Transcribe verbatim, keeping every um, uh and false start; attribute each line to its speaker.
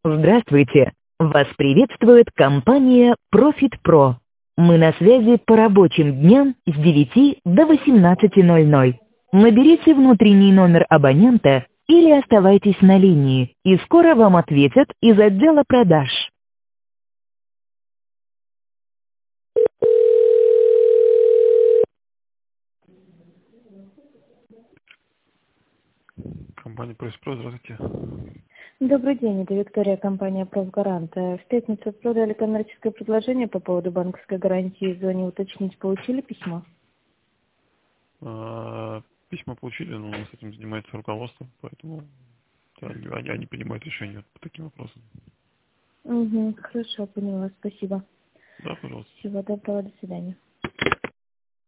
Speaker 1: Здравствуйте! Вас приветствует компания ProfitPro. Мы на связи по рабочим дням с девяти до восемнадцати ноль-ноль. Наберите внутренний номер абонента или оставайтесь на линии, и скоро вам ответят из отдела продаж.
Speaker 2: Компания ProfitPro, здравствуйте.
Speaker 3: Добрый день, это Виктория, компания «Профгарант». В пятницу продали коммерческое предложение по поводу банковской гарантии. Звоню уточнить, получили письмо?
Speaker 2: А, Письма получили, но с этим занимается руководство, поэтому они, они они принимают решения по таким вопросам.
Speaker 3: Угу, хорошо, поняла, спасибо.
Speaker 2: Да, пожалуйста.
Speaker 3: Всего доброго, до свидания.